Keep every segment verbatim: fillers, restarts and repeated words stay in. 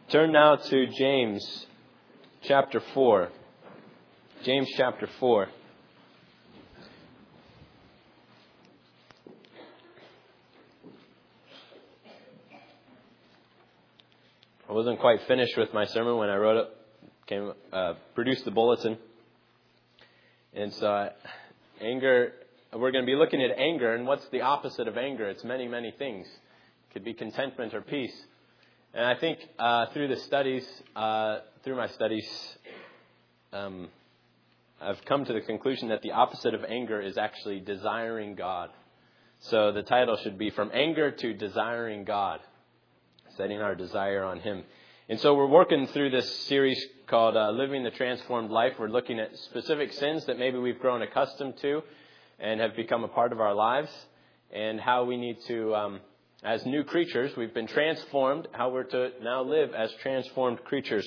Turn now to James chapter four. James chapter four. I wasn't quite finished with my sermon when I wrote it, came, uh, produced the bulletin. And so uh, anger, we're going to be looking at anger, and what's the opposite of anger? It's many, many things. It could be contentment or peace. And I think uh, through the studies, uh, through my studies, um, I've come to the conclusion that the opposite of anger is actually desiring God. So the title should be From Anger to Desiring God, setting our desire on Him. And so we're working through this series called uh, Living the Transformed Life. We're looking at specific sins that maybe we've grown accustomed to and have become a part of our lives, and how we need to... Um, As new creatures, we've been transformed, how we're to now live as transformed creatures.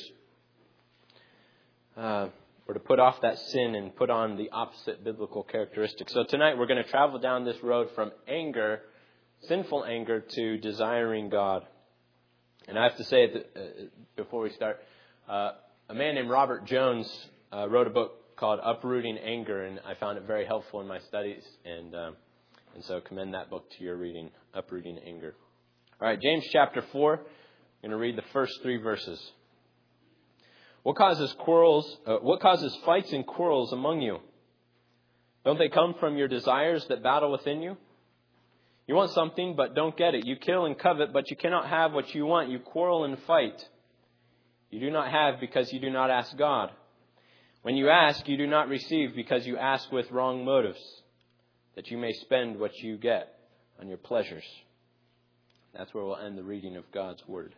Uh, we're to put off that sin and put on the opposite biblical characteristics. So tonight we're going to travel down this road from anger, sinful anger, to desiring God. And I have to say, that, uh, before we start, uh, a man named Robert Jones uh, wrote a book called Uprooting Anger, and I found it very helpful in my studies, and uh, And so commend that book to your reading, Uprooting Anger. All right, James chapter four. I'm going to read the first three verses. What causes quarrels? Uh, what causes fights and quarrels among you? Don't they come from your desires that battle within you? You want something, but don't get it. You kill and covet, but you cannot have what you want. You quarrel and fight. You do not have because you do not ask God. When you ask, you do not receive because you ask with wrong motives, that you may spend what you get on your pleasures. That's where we'll end the reading of God's Word.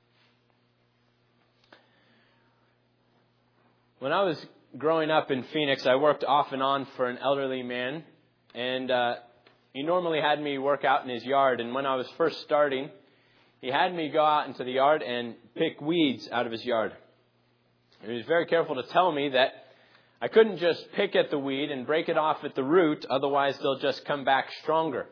When I was growing up in Phoenix, I worked off and on for an elderly man, and uh, he normally had me work out in his yard. And when I was first starting, he had me go out into the yard and pick weeds out of his yard. And he was very careful to tell me that I couldn't just pick at the weed and break it off at the root, otherwise they'll just come back stronger.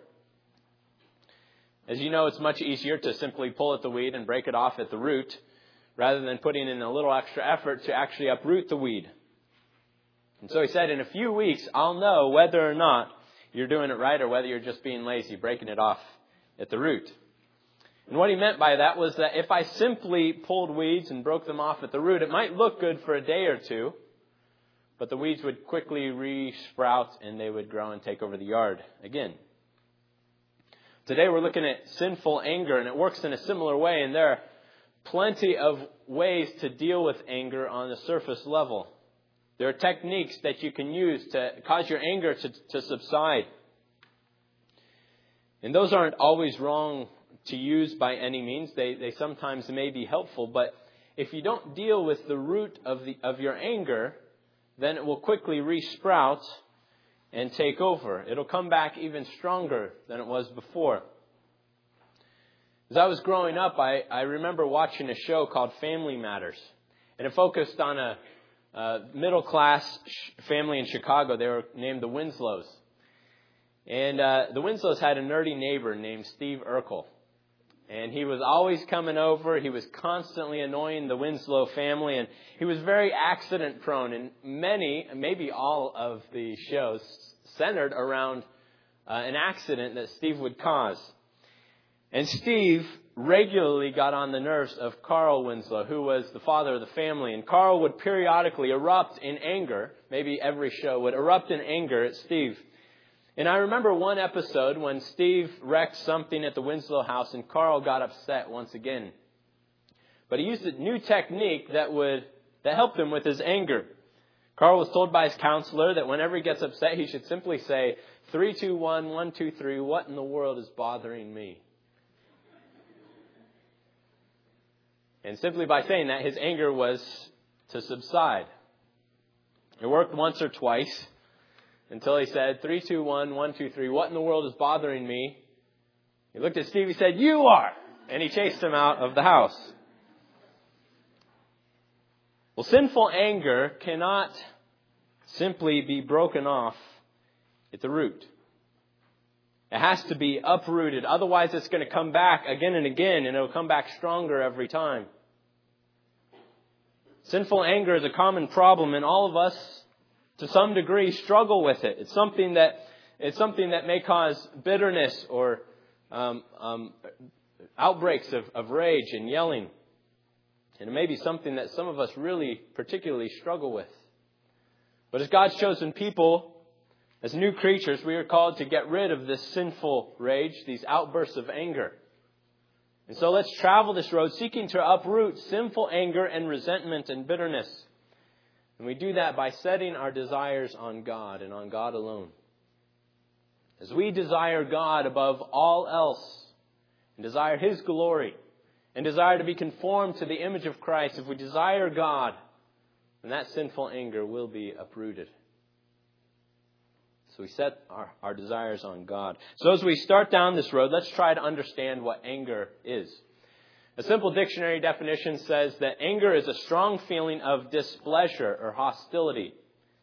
As you know, it's much easier to simply pull at the weed and break it off at the root, rather than putting in a little extra effort to actually uproot the weed. And so he said, in a few weeks, I'll know whether or not you're doing it right or whether you're just being lazy, breaking it off at the root. And what he meant by that was that if I simply pulled weeds and broke them off at the root, it might look good for a day or two, but the weeds would quickly re-sprout and they would grow and take over the yard again. Today we're looking at sinful anger, and it works in a similar way. And there are plenty of ways to deal with anger on the surface level. There are techniques that you can use to cause your anger to, to subside. And those aren't always wrong to use by any means. They, they sometimes may be helpful. But if you don't deal with the root of the of your anger, then it will quickly re-sprout and take over. It'll come back even stronger than it was before. As I was growing up, I, I remember watching a show called Family Matters. And it focused on a, a middle-class family in Chicago. They were named the Winslows. And uh, the Winslows had a nerdy neighbor named Steve Urkel. And he was always coming over. He was constantly annoying the Winslow family. And he was very accident prone. And many, maybe all of the shows centered around uh, an accident that Steve would cause. And Steve regularly got on the nerves of Carl Winslow, who was the father of the family. And Carl would periodically erupt in anger. Maybe every show would erupt in anger at Steve. And I remember one episode when Steve wrecked something at the Winslow house and Carl got upset once again. But he used a new technique that would that helped him with his anger. Carl was told by his counselor that whenever he gets upset, he should simply say, three, two, one, one, two, three, what in the world is bothering me? And simply by saying that, his anger was to subside. It worked once or twice. Until he said, three, two, one, one, two, three, what in the world is bothering me? He looked at Steve, he said, you are! And he chased him out of the house. Well, sinful anger cannot simply be broken off at the root. It has to be uprooted. Otherwise, it's going to come back again and again, and it'll come back stronger every time. Sinful anger is a common problem, and all of us, to some degree, struggle with it. It's something that it's something that may cause bitterness or um, um, outbreaks of, of rage and yelling. And it may be something that some of us really particularly struggle with. But as God's chosen people, as new creatures, we are called to get rid of this sinful rage, these outbursts of anger. And so let's travel this road seeking to uproot sinful anger and resentment and bitterness. And we do that by setting our desires on God and on God alone. As we desire God above all else and desire His glory and desire to be conformed to the image of Christ, if we desire God, then that sinful anger will be uprooted. So we set our, our desires on God. So as we start down this road, let's try to understand what anger is. A simple dictionary definition says that anger is a strong feeling of displeasure or hostility.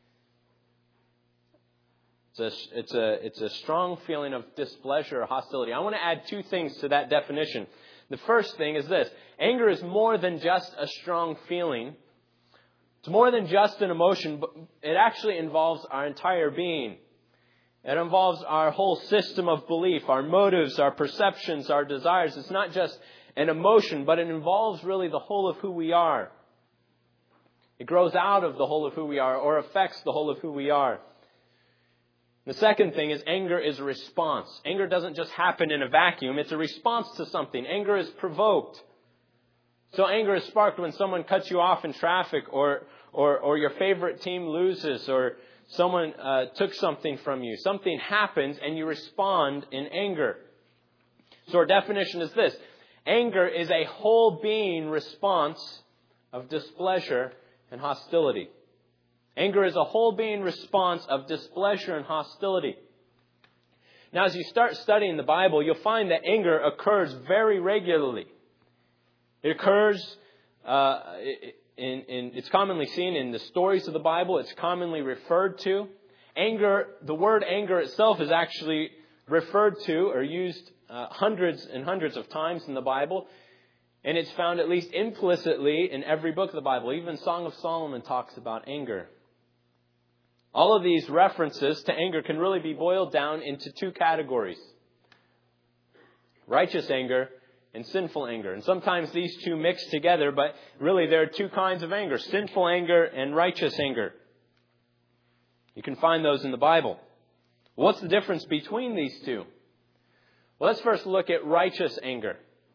It's a, it's a, it's a strong feeling of displeasure or hostility. I want to add two things to that definition. The first thing is this. Anger is more than just a strong feeling. It's more than just an emotion, but it actually involves our entire being. It involves our whole system of belief, our motives, our perceptions, our desires. It's not just an emotion, but it involves really the whole of who we are. It grows out of the whole of who we are or affects the whole of who we are. The second thing is anger is a response. Anger doesn't just happen in a vacuum. It's a response to something. Anger is provoked. So anger is sparked when someone cuts you off in traffic or or, or your favorite team loses or someone uh, took something from you. Something happens and you respond in anger. So our definition is this. Anger is a whole being response of displeasure and hostility. Anger is a whole being response of displeasure and hostility. Now, as you start studying the Bible, you'll find that anger occurs very regularly. It occurs, uh, in, in, it's commonly seen in the stories of the Bible. It's commonly referred to. Anger, the word anger itself is actually referred to or used uh, hundreds and hundreds of times in the Bible. And it's found at least implicitly in every book of the Bible. Even Song of Solomon talks about anger. All of these references to anger can really be boiled down into two categories. Righteous anger and sinful anger. And sometimes these two mix together, but really there are two kinds of anger. Sinful anger and righteous anger. You can find those in the Bible. What's the difference between these two? Well, let's first look at righteous anger.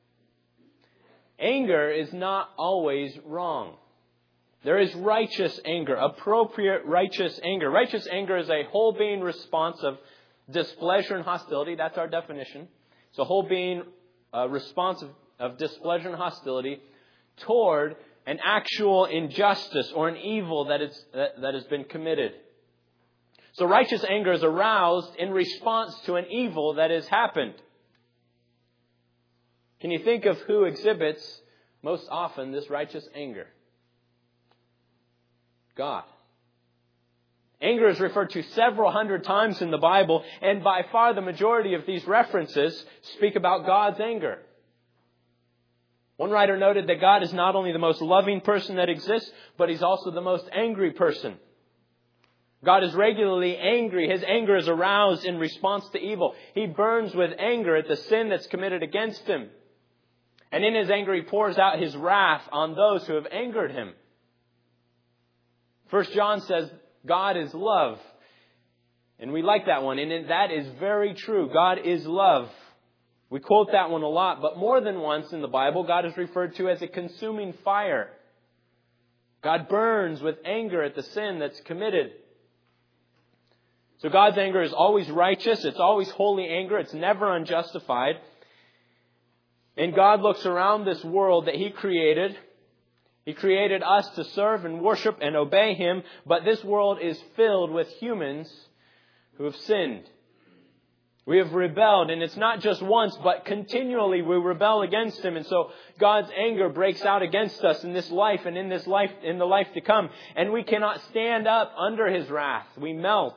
Anger is not always wrong. There is righteous anger, appropriate righteous anger. Righteous anger is a whole being response of displeasure and hostility. That's our definition. It's a whole being uh, response of, of displeasure and hostility toward an actual injustice or an evil that, is, that, that has been committed. So righteous anger is aroused in response to an evil that has happened. Can you think of who exhibits most often this righteous anger? God. Anger is referred to several hundred times in the Bible, and by far the majority of these references speak about God's anger. One writer noted that God is not only the most loving person that exists, but He's also the most angry person. God is regularly angry. His anger is aroused in response to evil. He burns with anger at the sin that's committed against Him. And in His anger, He pours out His wrath on those who have angered Him. First John says, God is love. And we like that one. And that is very true. God is love. We quote that one a lot. But more than once in the Bible, God is referred to as a consuming fire. God burns with anger at the sin that's committed. So God's anger is always righteous. It's always holy anger. It's never unjustified. And God looks around this world that He created. He created us to serve and worship and obey Him, but this world is filled with humans who have sinned. We have rebelled, and it's not just once, but continually we rebel against Him. And so God's anger breaks out against us in this life and in this life, in the life to come. And we cannot stand up under His wrath. We melt.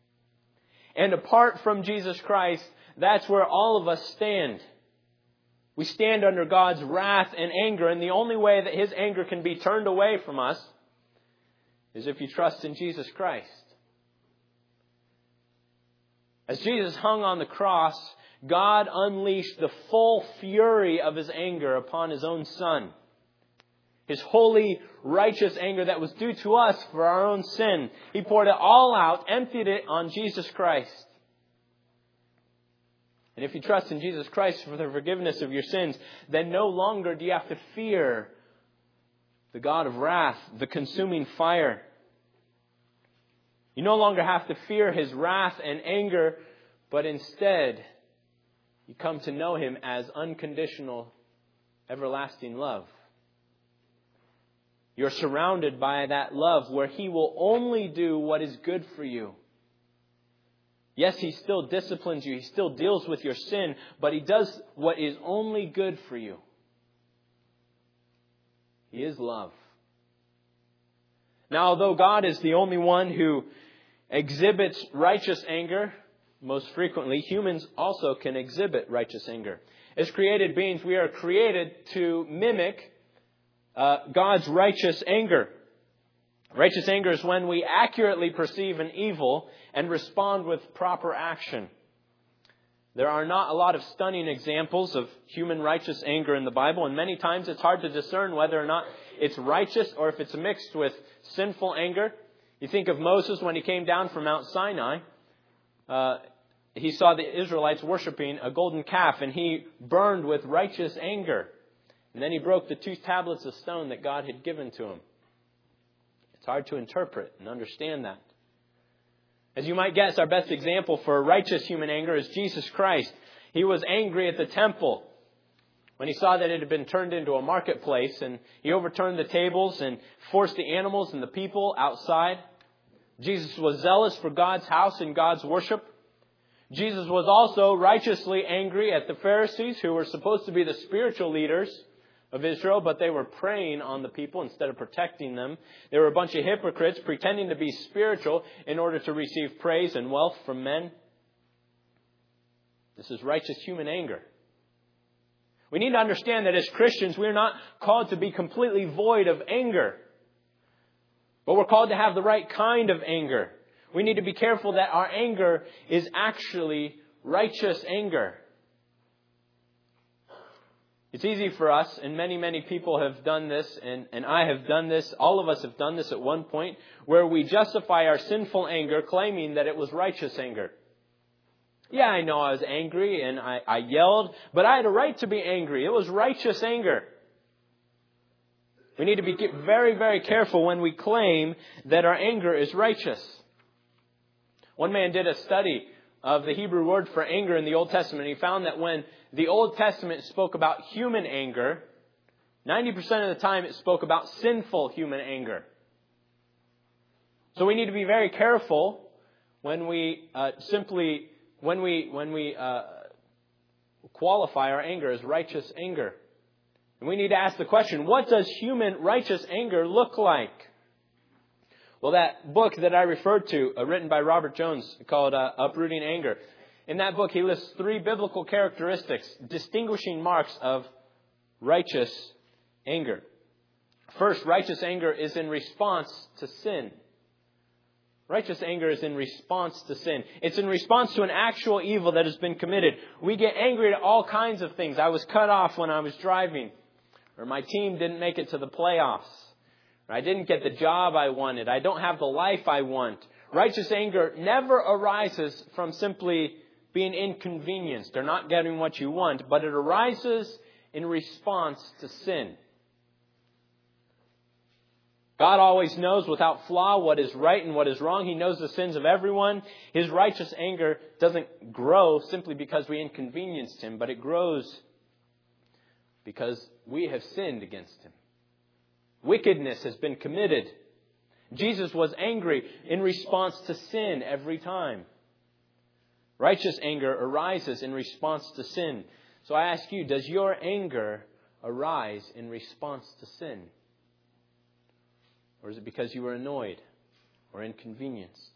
And apart from Jesus Christ, that's where all of us stand. We stand under God's wrath and anger, and the only way that His anger can be turned away from us is if you trust in Jesus Christ. As Jesus hung on the cross, God unleashed the full fury of His anger upon His own Son. His holy, righteous anger that was due to us for our own sin. He poured it all out, emptied it on Jesus Christ. And if you trust in Jesus Christ for the forgiveness of your sins, then no longer do you have to fear the God of wrath, the consuming fire. You no longer have to fear His wrath and anger, but instead you come to know Him as unconditional, everlasting love. You're surrounded by that love where He will only do what is good for you. Yes, He still disciplines you. He still deals with your sin, but He does what is only good for you. He is love. Now, although God is the only one who exhibits righteous anger, most frequently, humans also can exhibit righteous anger. As created beings, we are created to mimic uh, God's righteous anger. Righteous anger is when we accurately perceive an evil and respond with proper action. There are not a lot of stunning examples of human righteous anger in the Bible, and many times it's hard to discern whether or not it's righteous or if it's mixed with sinful anger. You think of Moses when he came down from Mount Sinai. Uh, he saw the Israelites worshiping a golden calf, and he burned with righteous anger. And then he broke the two tablets of stone that God had given to him. It's hard to interpret and understand that. As you might guess, our best example for righteous human anger is Jesus Christ. He was angry at the temple when he saw that it had been turned into a marketplace, and he overturned the tables and forced the animals and the people outside. Jesus was zealous for God's house and God's worship. Jesus was also righteously angry at the Pharisees, who were supposed to be the spiritual leaders of Israel, but they were preying on the people instead of protecting them. They were a bunch of hypocrites pretending to be spiritual in order to receive praise and wealth from men. This is righteous human anger. We need to understand that as Christians, we're not called to be completely void of anger, but we're called to have the right kind of anger. We need to be careful that our anger is actually righteous anger. It's easy for us, and many, many people have done this, and, and I have done this, all of us have done this at one point, where we justify our sinful anger claiming that it was righteous anger. Yeah, I know I was angry and I, I yelled, but I had a right to be angry. It was righteous anger. We need to be very, very careful when we claim that our anger is righteous. One man did a study of the Hebrew word for anger in the Old Testament. He found that when the Old Testament spoke about human anger, ninety percent of the time it spoke about sinful human anger. So we need to be very careful when we uh, simply, when we, when we uh, qualify our anger as righteous anger. And we need to ask the question, what does human righteous anger look like? Well, that book that I referred to, uh, written by Robert Jones, called uh, Uprooting Anger. In that book, he lists three biblical characteristics, distinguishing marks of righteous anger. First, righteous anger is in response to sin. Righteous anger is in response to sin. It's in response to an actual evil that has been committed. We get angry at all kinds of things. I was cut off when I was driving, or my team didn't make it to the playoffs. I didn't get the job I wanted. I don't have the life I want. Righteous anger never arises from simply being inconvenienced or not getting what you want, but it arises in response to sin. God always knows without flaw what is right and what is wrong. He knows the sins of everyone. His righteous anger doesn't grow simply because we inconvenienced Him, but it grows because we have sinned against Him. Wickedness has been committed. Jesus was angry in response to sin every time. Righteous anger arises in response to sin. So I ask you, does your anger arise in response to sin? Or is it because you were annoyed or inconvenienced?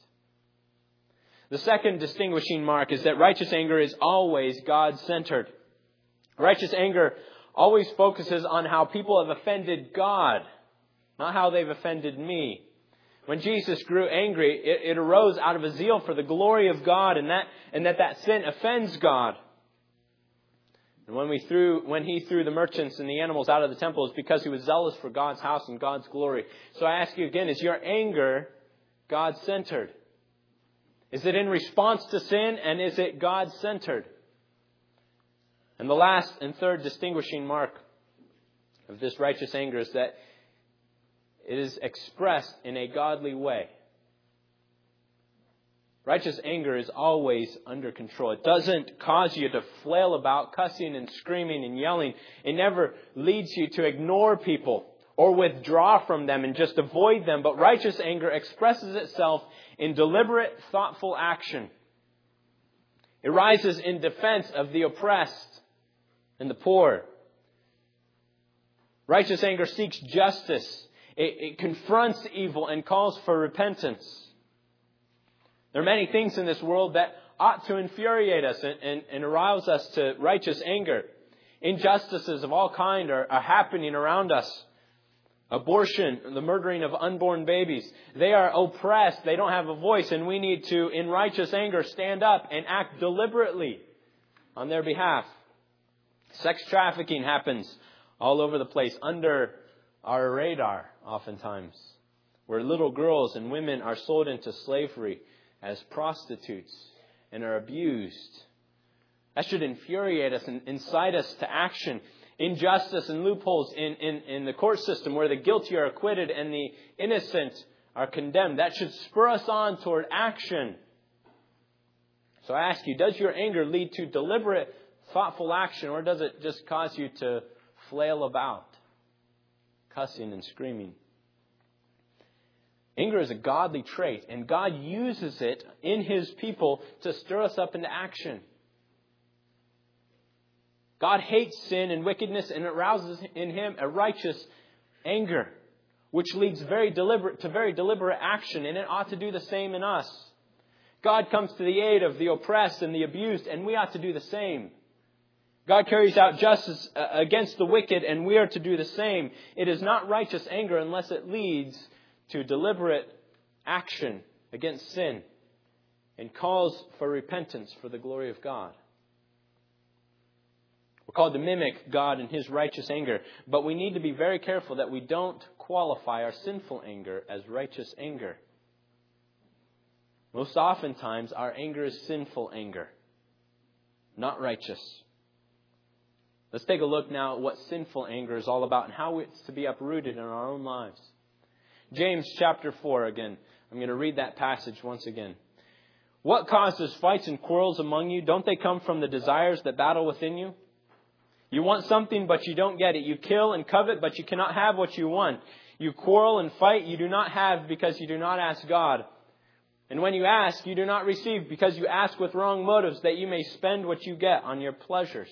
The second distinguishing mark is that righteous anger is always God-centered. Righteous anger always focuses on how people have offended God, not how they've offended me. When Jesus grew angry, it, it arose out of a zeal for the glory of God, and that and that, that sin offends God. And when we threw, when he threw the merchants and the animals out of the temple, it's because he was zealous for God's house and God's glory. So I ask you again, is your anger God-centered? Is it in response to sin, and is it God-centered? And the last and third distinguishing mark of this righteous anger is that it is expressed in a godly way. Righteous anger is always under control. It doesn't cause you to flail about cussing and screaming and yelling. It never leads you to ignore people or withdraw from them and just avoid them. But righteous anger expresses itself in deliberate, thoughtful action. It rises in defense of the oppressed and the poor. Righteous anger seeks justice. It, it confronts evil and calls for repentance. There are many things in this world that ought to infuriate us and, and, and arouse us to righteous anger. Injustices of all kind are, are happening around us. Abortion, the murdering of unborn babies. They are oppressed. They don't have a voice. And we need to, in righteous anger, stand up and act deliberately on their behalf. Sex trafficking happens all over the place under our radar oftentimes, where little girls and women are sold into slavery as prostitutes and are abused. That should infuriate us and incite us to action. Injustice and loopholes in, in, in the court system where the guilty are acquitted and the innocent are condemned. That should spur us on toward action. So I ask you, does your anger lead to deliberate, thoughtful action, or does it just cause you to flail about, cussing and screaming? Anger is a godly trait, and God uses it in His people to stir us up into action. God hates sin and wickedness, and it arouses in Him a righteous anger, which leads very deliberate to very deliberate action, and it ought to do the same in us. God comes to the aid of the oppressed and the abused, and we ought to do the same. God carries out justice against the wicked, and we are to do the same. It is not righteous anger unless it leads to deliberate action against sin and calls for repentance for the glory of God. We're called to mimic God in His righteous anger, but we need to be very careful that we don't qualify our sinful anger as righteous anger. Most oftentimes, our anger is sinful anger, not righteous. Let's take a look now at what sinful anger is all about and how it's to be uprooted in our own lives. James chapter four again. I'm going to read that passage once again. What causes fights and quarrels among you? Don't they come from the desires that battle within you? You want something, but you don't get it. You kill and covet, but you cannot have what you want. You quarrel and fight, you do not have because you do not ask God. And when you ask, you do not receive because you ask with wrong motives, that you may spend what you get on your pleasures.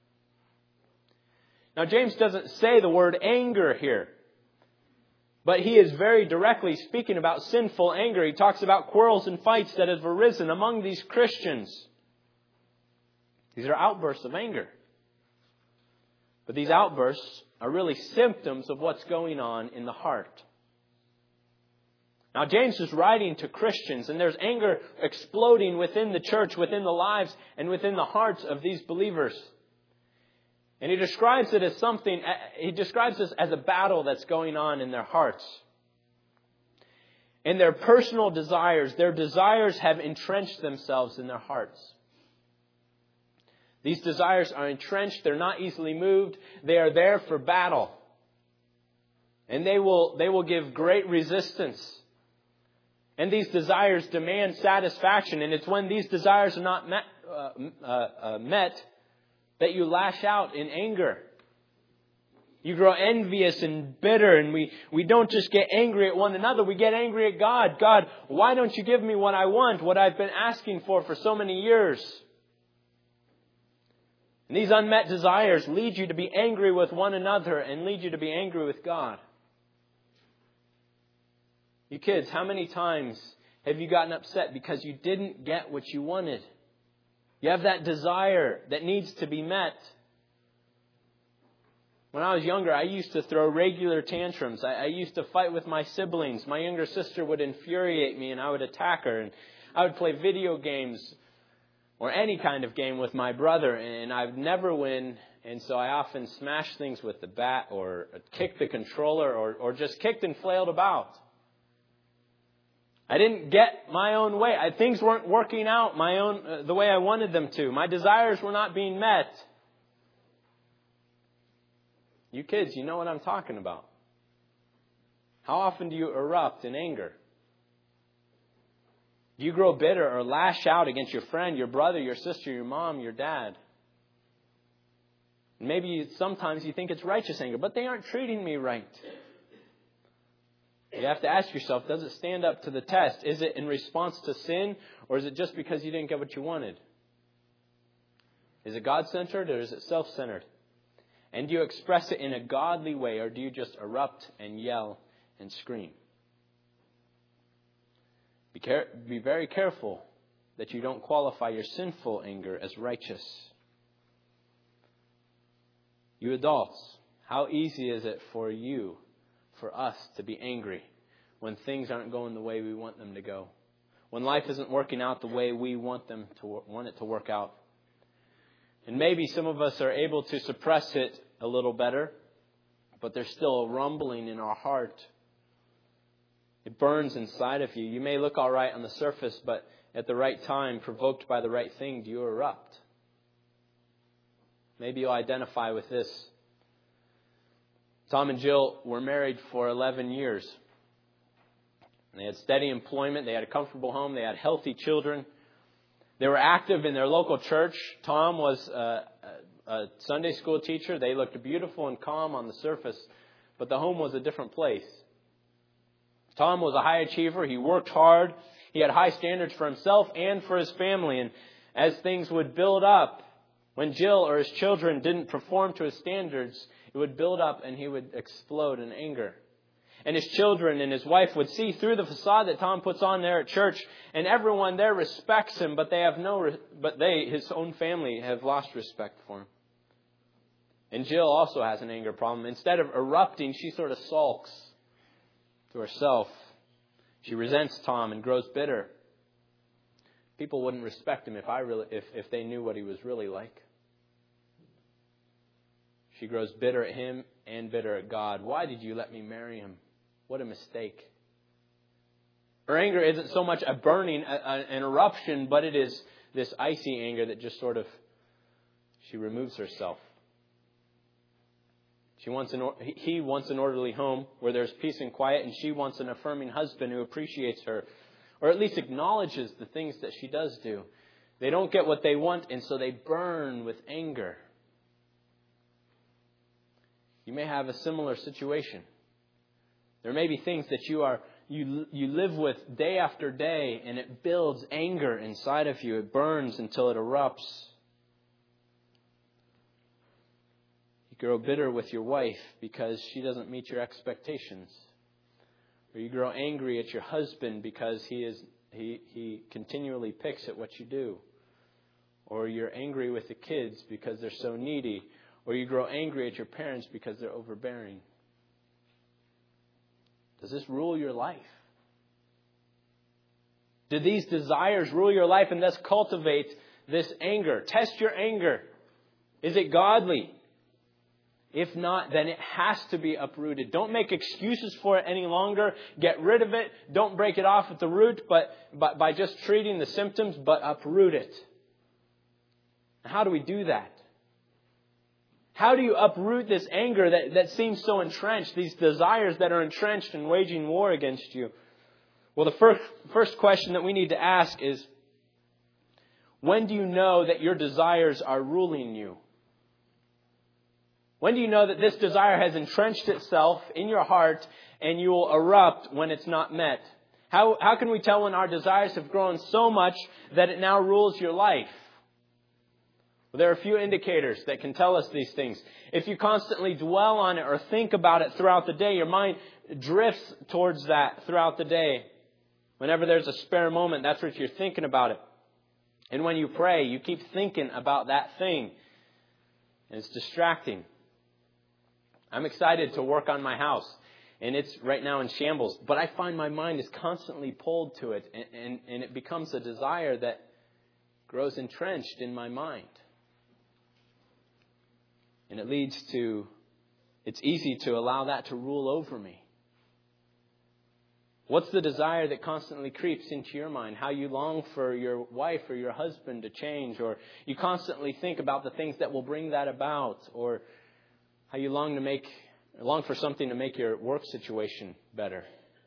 Now, James doesn't say the word anger here, but he is very directly speaking about sinful anger. He talks about quarrels and fights that have arisen among these Christians. These are outbursts of anger. But these outbursts are really symptoms of what's going on in the heart. Now, James is writing to Christians, and there's anger exploding within the church, within the lives, and within the hearts of these believers. And he describes it as something, he describes this as a battle that's going on in their hearts. And their personal desires, their desires have entrenched themselves in their hearts. These desires are entrenched. They're not easily moved. They are there for battle. And they will, they will give great resistance. And these desires demand satisfaction. And it's when these desires are not met, uh, uh, uh, met that you lash out in anger. You grow envious and bitter, and we, we don't just get angry at one another, we get angry at God. God, why don't you give me what I want, what I've been asking for for so many years? And these unmet desires lead you to be angry with one another and lead you to be angry with God. You kids, how many times have you gotten upset because you didn't get what you wanted? You have that desire that needs to be met. When I was younger, I used to throw regular tantrums. I, I used to fight with my siblings. My younger sister would infuriate me and I would attack her. And I would play video games or any kind of game with my brother, and I would never win. And so I often smashed things with the bat or kicked the controller or, or just kicked and flailed about. I didn't get my own way. I, things weren't working out my own uh, the way I wanted them to. My desires were not being met. You kids, you know what I'm talking about. How often do you erupt in anger? Do you grow bitter or lash out against your friend, your brother, your sister, your mom, your dad? Maybe you, sometimes you think it's righteous anger, but they aren't treating me right. You have to ask yourself, does it stand up to the test? Is it in response to sin, or is it just because you didn't get what you wanted? Is it God-centered or is it self-centered? And do you express it in a godly way, or do you just erupt and yell and scream? Be, care- be very careful that you don't qualify your sinful anger as righteous. You adults, how easy is it for you, for us, to be angry when things aren't going the way we want them to go? When life isn't working out the way we want them to want it to work out? And maybe some of us are able to suppress it a little better, but there's still a rumbling in our heart. It burns inside of you. You may look all right on the surface, but at the right time, provoked by the right thing, do you erupt? Maybe you'll identify with this. Tom and Jill were married for eleven years. They had steady employment. They had a comfortable home. They had healthy children. They were active in their local church. Tom was a, a Sunday school teacher. They looked beautiful and calm on the surface, but the home was a different place. Tom was a high achiever. He worked hard. He had high standards for himself and for his family. And as things would build up, when Jill or his children didn't perform to his standards, it would build up and he would explode in anger. And his children and his wife would see through the facade that Tom puts on there at church, and everyone there respects him, but they have no, but they, his own family, have lost respect for him. And Jill also has an anger problem. Instead of erupting, she sort of sulks to herself. She resents Tom and grows bitter. People wouldn't respect him if I really, if, if they knew what he was really like. She grows bitter at him and bitter at God. Why did you let me marry him? What a mistake. Her anger isn't so much a burning, a, a, an eruption, but it is this icy anger that just sort of, she removes herself. She wants an, he wants an orderly home where there's peace and quiet, and she wants an affirming husband who appreciates her, or at least acknowledges the things that she does do. They don't get what they want, and so they burn with anger. You may have a similar situation. There may be things that you are you you live with day after day, and it builds anger inside of you. It burns until it erupts. You grow bitter with your wife because she doesn't meet your expectations. Or you grow angry at your husband because he is he he continually picks at what you do. Or you're angry with the kids because they're so needy. Or you grow angry at your parents because they're overbearing. Does this rule your life? Do these desires rule your life and thus cultivate this anger? Test your anger. Is it godly? If not, then it has to be uprooted. Don't make excuses for it any longer. Get rid of it. Don't break it off at the root, but, but by just treating the symptoms, but uproot it. How do we do that? How do you uproot this anger that, that seems so entrenched, these desires that are entrenched and waging war against you? Well, the first, first question that we need to ask is, when do you know that your desires are ruling you? When do you know that this desire has entrenched itself in your heart and you will erupt when it's not met? How, how can we tell when our desires have grown so much that it now rules your life? Well, there are a few indicators that can tell us these things. If you constantly dwell on it or think about it throughout the day, your mind drifts towards that throughout the day. Whenever there's a spare moment, that's what you're thinking about it. And when you pray, you keep thinking about that thing. And it's distracting. I'm excited to work on my house. And it's right now in shambles. But I find my mind is constantly pulled to it. And, and, and it becomes a desire that grows entrenched in my mind. And it leads to, it's easy to allow that to rule over me. What's the desire that constantly creeps into your mind? How you long for your wife or your husband to change, or you constantly think about the things that will bring that about, or how you long to make, long for something to make your work situation better.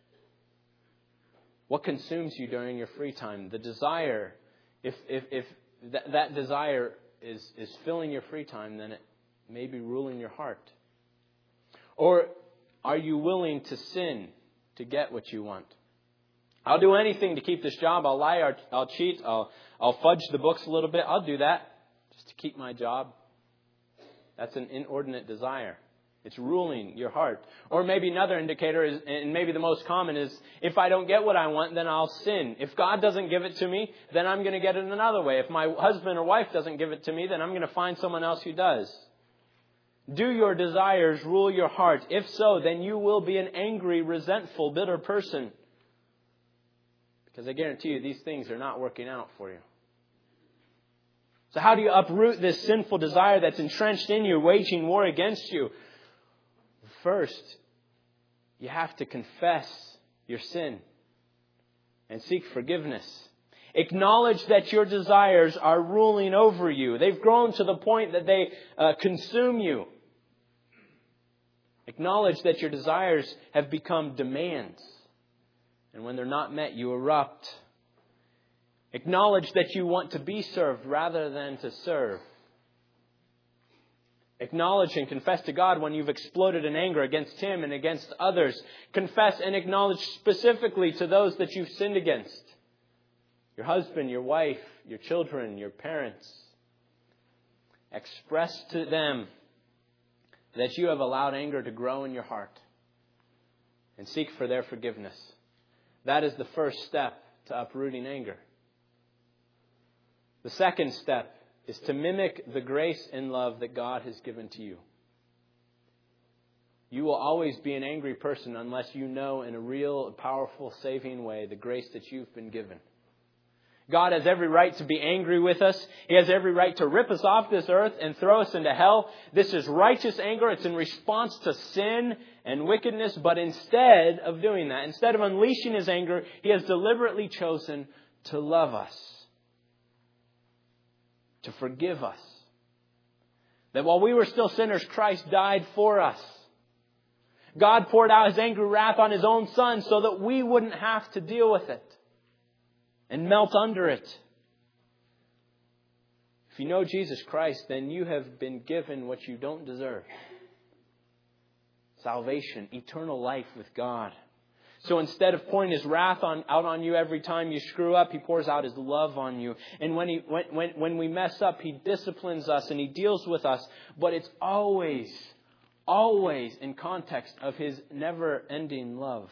What consumes you during your free time? The desire, if if if that, that desire is is filling your free time, then it may be ruling your heart. Or are you willing to sin to get what you want? I'll do anything to keep this job. I'll lie, I'll, I'll cheat, I'll, I'll fudge the books a little bit. I'll do that just to keep my job. That's an inordinate desire. It's ruling your heart. Or maybe another indicator is, and maybe the most common is, if I don't get what I want, then I'll sin. If God doesn't give it to me, then I'm going to get it another way. If my husband or wife doesn't give it to me, then I'm going to find someone else who does. Do your desires rule your heart? If so, then you will be an angry, resentful, bitter person. Because I guarantee you, these things are not working out for you. So how do you uproot this sinful desire that's entrenched in you, waging war against you? First, you have to confess your sin and seek forgiveness. Acknowledge that your desires are ruling over you. They've grown to the point that they uh, consume you. Acknowledge that your desires have become demands. And when they're not met, you erupt. Acknowledge that you want to be served rather than to serve. Acknowledge and confess to God when you've exploded in anger against Him and against others. Confess and acknowledge specifically to those that you've sinned against. Your husband, your wife, your children, your parents. Express to them that you have allowed anger to grow in your heart. And seek for their forgiveness. That is the first step to uprooting anger. The second step is to mimic the grace and love that God has given to you. You will always be an angry person unless you know in a real, powerful, saving way the grace that you've been given. God has every right to be angry with us. He has every right to rip us off this earth and throw us into hell. This is righteous anger. It's in response to sin and wickedness. But instead of doing that, instead of unleashing His anger, He has deliberately chosen to love us, to forgive us. That while we were still sinners, Christ died for us. God poured out His angry wrath on His own Son so that we wouldn't have to deal with it and melt under it. If you know Jesus Christ, then you have been given what you don't deserve. Salvation, eternal life with God. So instead of pouring His wrath on, out on you every time you screw up, He pours out His love on you. And when, he, when, when, when we mess up, He disciplines us and He deals with us. But it's always, always in context of His never-ending love.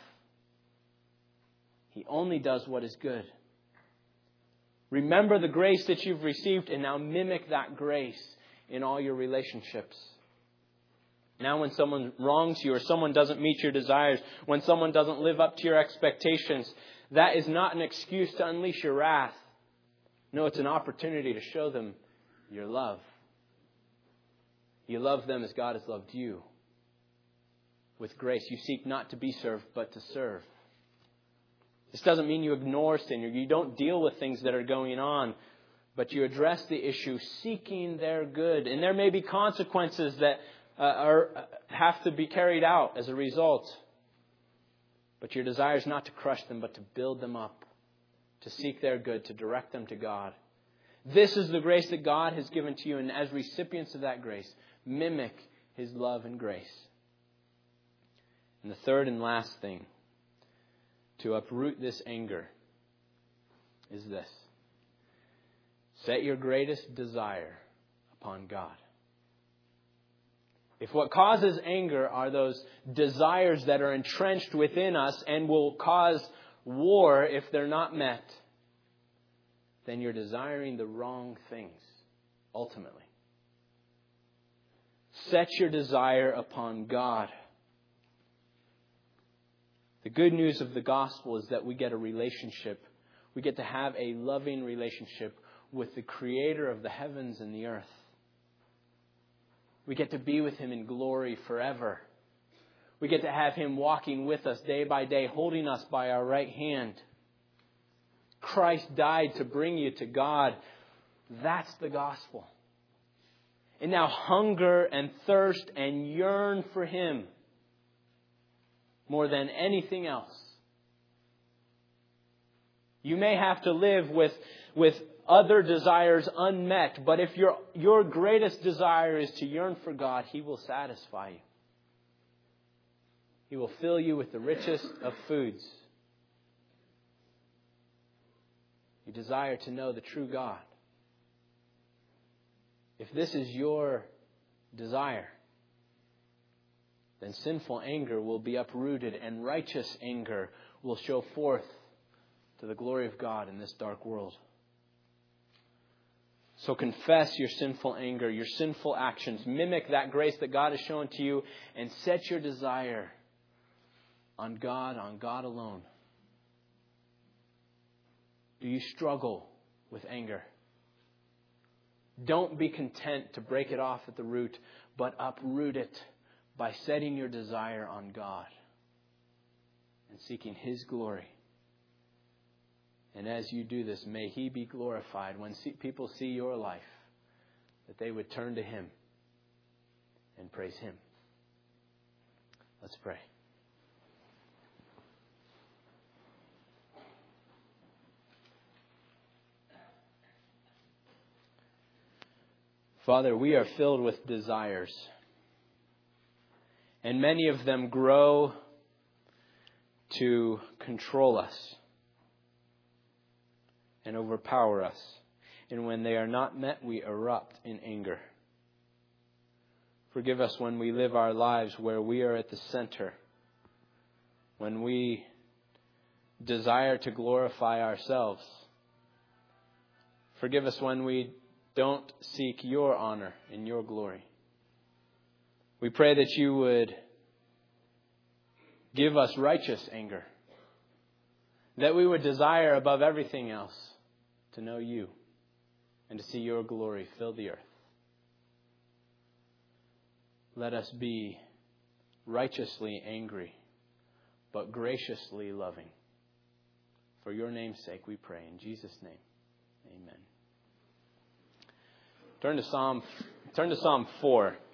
He only does what is good. Remember the grace that you've received and now mimic that grace in all your relationships. Now when someone wrongs you or someone doesn't meet your desires, when someone doesn't live up to your expectations, that is not an excuse to unleash your wrath. No, it's an opportunity to show them your love. You love them as God has loved you. With grace, you seek not to be served, but to serve. This doesn't mean you ignore sin or you don't deal with things that are going on, but you address the issue seeking their good. And there may be consequences that uh, are have to be carried out as a result. But your desire is not to crush them, but to build them up, to seek their good, to direct them to God. This is the grace that God has given to you, and as recipients of that grace, mimic His love and grace. And the third and last thing to uproot this anger is this. Set your greatest desire upon God. If what causes anger are those desires that are entrenched within us and will cause war if they're not met, then you're desiring the wrong things, ultimately. Set your desire upon God. The good news of the gospel is that we get a relationship. We get to have a loving relationship with the Creator of the heavens and the earth. We get to be with Him in glory forever. We get to have Him walking with us day by day, holding us by our right hand. Christ died to bring you to God. That's the gospel. And now hunger and thirst and yearn for Him more than anything else. You may have to live with, with other desires unmet, but if your, your greatest desire is to yearn for God, He will satisfy you. He will fill you with the richest of foods. You desire to know the true God. If this is your desire, then sinful anger will be uprooted and righteous anger will show forth to the glory of God in this dark world. So confess your sinful anger, your sinful actions. Mimic that grace that God has shown to you and set your desire on God, on God alone. Do you struggle with anger? Don't be content to break it off at the root, but uproot it by setting your desire on God and seeking His glory. And as you do this, may He be glorified when people see your life, that they would turn to Him and praise Him. Let's pray. Father, we are filled with desires, and many of them grow to control us and overpower us. And when they are not met, we erupt in anger. Forgive us when we live our lives where we are at the center, when we desire to glorify ourselves. Forgive us when we don't seek your honor and your glory. We pray that you would give us righteous anger, that we would desire above everything else to know you and to see your glory fill the earth. Let us be righteously angry, but graciously loving. For your name's sake we pray. In Jesus' name, amen. Turn to Psalm, turn to Psalm four.